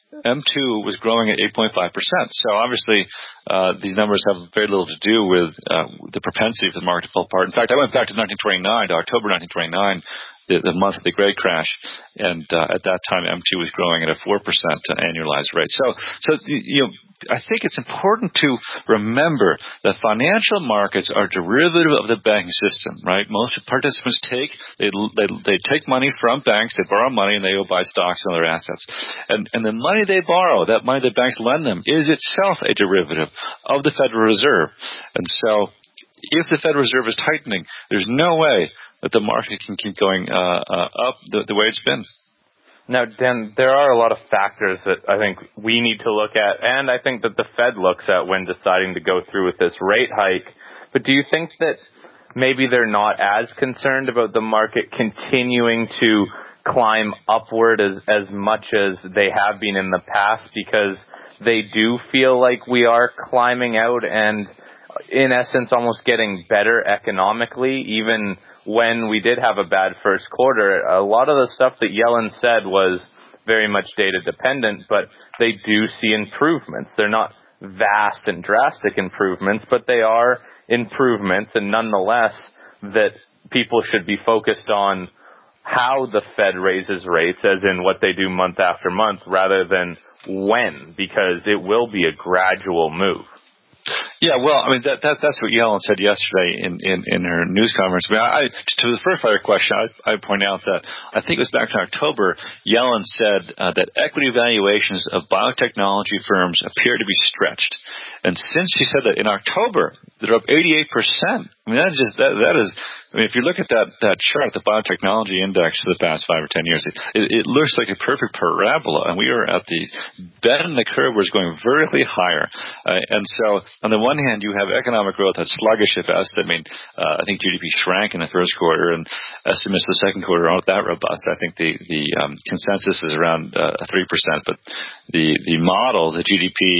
M two was growing at eight point five percent. So obviously, uh, these numbers have very little to do with uh, the propensity for the market to fall apart. In fact, I went back to nineteen twenty-nine, to October nineteen twenty-nine, the, the month of the Great Crash, and uh, at that time, M two was growing at a four percent annualized rate. So, so you know, I think it's important to remember that financial markets are derivative of the banking system, right? Most participants take they they, they take money from banks, they borrow money, and they go buy stocks and other assets. And and the money they borrow, that money the banks lend them, is itself a derivative of the Federal Reserve. And so, if the Federal Reserve is tightening, there's no way that the market can keep going uh, uh, up the, the way it's been. Now, Dan, there are a lot of factors that I think we need to look at, and I think that the Fed looks at when deciding to go through with this rate hike. But do you think that maybe they're not as concerned about the market continuing to climb upward as, as much as they have been in the past, because they do feel like we are climbing out and, in essence, almost getting better economically, even when we did have a bad first quarter? A lot of the stuff that Yellen said was very much data dependent, but they do see improvements. They're not vast and drastic improvements, but they are improvements, and nonetheless, that people should be focused on how the Fed raises rates, as in what they do month after month, rather than when, because it will be a gradual move. Yeah, well, I mean, that, that that's what Yellen said yesterday in, in, in her news conference. I mean, I, to the first part of your question, I, I point out that I think it was back in October, Yellen said uh, that equity valuations of biotechnology firms appear to be stretched. And since she said that in October, they're up eighty-eight percent. I mean, that is just, that, that is, I mean, if you look at that, that chart, the biotechnology index for the past five or ten years, it, it, it looks like a perfect parabola, and we are at the bend in the curve where it's going vertically higher. Uh, and so, on the one hand, you have economic growth that's sluggish at best. I mean, uh, I think G D P shrank in the first quarter, and estimates for the second quarter aren't that robust. I think the, the um, consensus is around uh, three percent, but the, the model, the G D P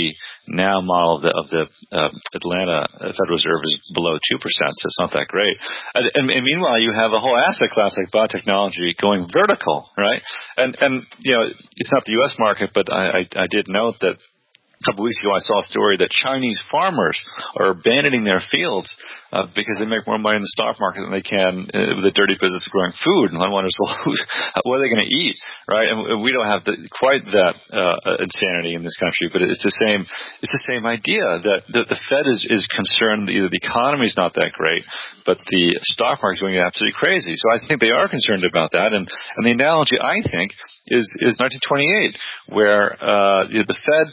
now model of the, of the uh, Atlanta Federal Reserve is below two percent, so it's not that great. And, and, and meanwhile, you have a whole asset class like biotechnology going vertical, right? And, and you know, it's not the U S market, but I, I, I did note that a couple of weeks ago, I saw a story that Chinese farmers are abandoning their fields uh, because they make more money in the stock market than they can uh, with the dirty business of growing food. And one wonders, well, who's, what are they going to eat, right? And we don't have the, quite that uh, insanity in this country, but it's the same. It's the same idea that the, the Fed is, is concerned that either the economy is not that great, but the stock market is going absolutely crazy. So I think they are concerned about that. And, and the analogy, I think, is is nineteen twenty-eight, where uh, you know, the Fed.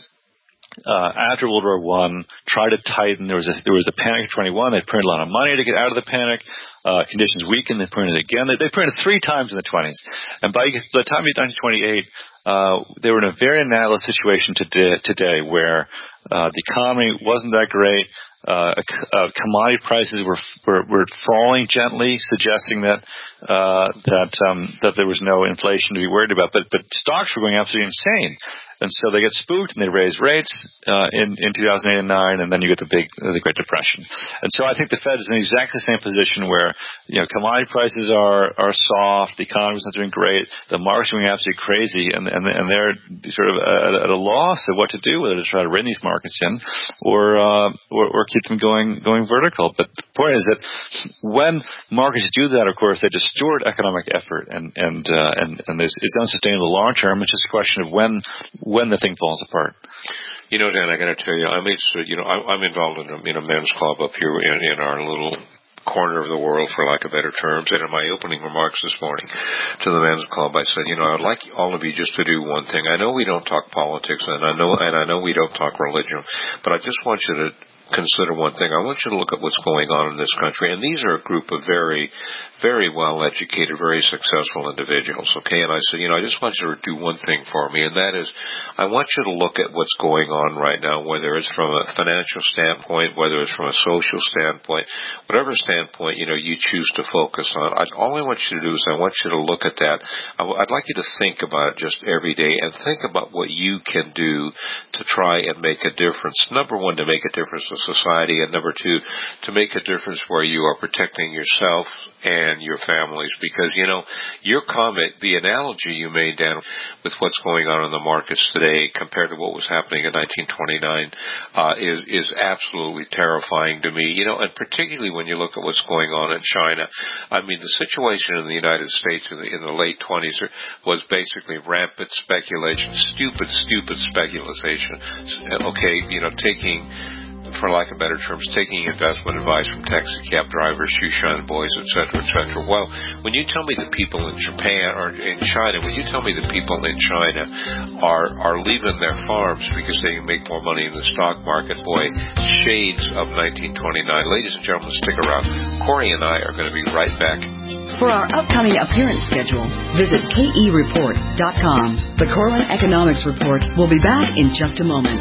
Uh, after World War One, tried to tighten. There was a, there was a panic in twenty-one. They printed a lot of money to get out of the panic. Uh, conditions weakened. They printed again. They, they printed three times in the twenties. And by the time of nineteen twenty-eight, uh, they were in a very analogous situation today, today where uh, the economy wasn't that great. Uh, uh, commodity prices were, were were falling gently, suggesting that uh, that um, that there was no inflation to be worried about. But but stocks were going absolutely insane. And so they get spooked and they raise rates uh, in, in two thousand eight and nine, and then you get the big, uh, the Great Depression. And so I think the Fed is in exactly the same position where, you know, commodity prices are, are soft, the economy's not doing great, the market's going absolutely crazy, and, and, and they're sort of at, at a loss of what to do, whether to try to rein these markets in or, uh, or, or keep them going, going vertical. But the point is that when markets do that, of course, they distort economic effort, and, and, uh, and, and it's, it's unsustainable long term. It's just a question of when, when the thing falls apart. You know, Dan, I got to tell you, I'm you know I'm involved in a, in a men's club up here in, in our little corner of the world, for lack of better terms. And in my opening remarks this morning to the men's club, I said, you know, I'd like all of you just to do one thing. I know we don't talk politics, and I know and I know we don't talk religion, but I just want you to consider one thing. I want you to look at what's going on in this country. And these are a group of very, very well-educated, very successful individuals, okay? And I said, you know, I just want you to do one thing for me, and that is I want you to look at what's going on right now, whether it's from a financial standpoint, whether it's from a social standpoint, whatever standpoint, you know, you choose to focus on. I, all I want you to do is I want you to look at that. I, I'd like you to think about it just every day and think about what you can do to try and make a difference. Number one, to make a difference society, and number two, to make a difference where you are protecting yourself and your families. Because, you know, your comment, the analogy you made, Dan, with what's going on in the markets today compared to what was happening in nineteen twenty-nine uh, is is absolutely terrifying to me. You know, and particularly when you look at what's going on in China. I mean, the situation in the United States in the, in the late twenties was basically rampant speculation, stupid, stupid speculation. Okay, you know, taking, for lack of better terms, taking investment advice from taxi cab drivers, shoe shine boys, et cetera, et cetera. Well, when you tell me the people in Japan or in China, when you tell me the people in China are are leaving their farms because they can make more money in the stock market, boy, shades of nineteen twenty-nine. Ladies and gentlemen, stick around. Corey and I are going to be right back. For our upcoming appearance schedule, visit K E report dot com. The Corlin Economics Report will be back in just a moment.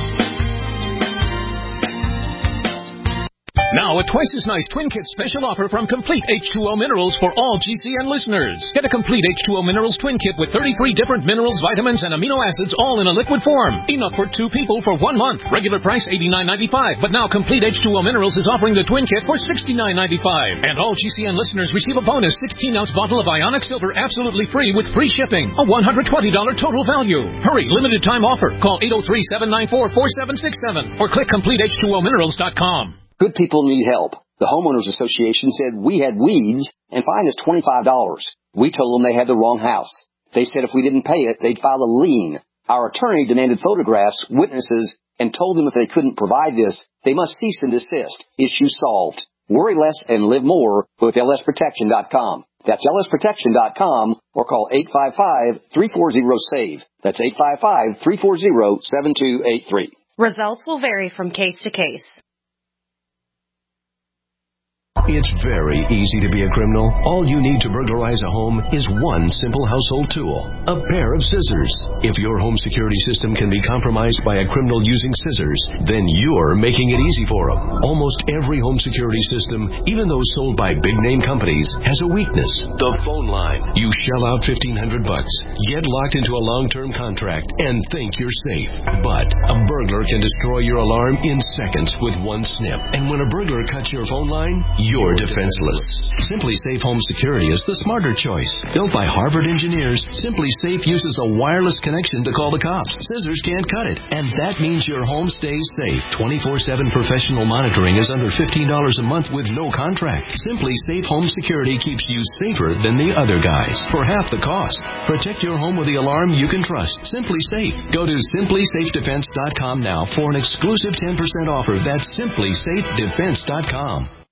Now, a twice as nice Twin Kit special offer from Complete H two O Minerals for all G C N listeners. Get a Complete H two O Minerals Twin Kit with thirty-three different minerals, vitamins, and amino acids all in a liquid form. Enough for two people for one month. Regular price eighty-nine ninety-five, but now Complete H two O Minerals is offering the Twin Kit for sixty-nine ninety-five. And all G C N listeners receive a bonus sixteen ounce bottle of Ionic Silver absolutely free with free shipping. A one hundred twenty dollars total value. Hurry, limited time offer. Call eight oh three, seven nine four, four seven six seven or click complete h two o minerals dot com. Good people need help. The Homeowners Association said we had weeds and fined us twenty-five dollars. We told them they had the wrong house. They said if we didn't pay it, they'd file a lien. Our attorney demanded photographs, witnesses, and told them if they couldn't provide this, they must cease and desist. Issue solved. Worry less and live more with L S protection dot com. That's L S protection dot com or call eight five five, three four zero, SAVE. That's eight five five, three four zero, seven two eight three. Results will vary from case to case. It's very easy to be a criminal. All you need to burglarize a home is one simple household tool, a pair of scissors. If your home security system can be compromised by a criminal using scissors, then you're making it easy for them. Almost every home security system, even those sold by big-name companies, has a weakness. The phone line. You shell out fifteen hundred bucks, get locked into a long-term contract, and think you're safe. But a burglar can destroy your alarm in seconds with one snip. And when a burglar cuts your phone line, you're defenseless. Simply Safe Home Security is the smarter choice. Built by Harvard engineers, Simply Safe uses a wireless connection to call the cops. Scissors can't cut it, and that means your home stays safe. twenty-four seven professional monitoring is under fifteen dollars a month with no contract. Simply Safe Home Security keeps you safer than the other guys for half the cost. Protect your home with the alarm you can trust. Simply Safe. Go to simply safe defense dot com now for an exclusive ten percent offer. That's simply safe defense dot com.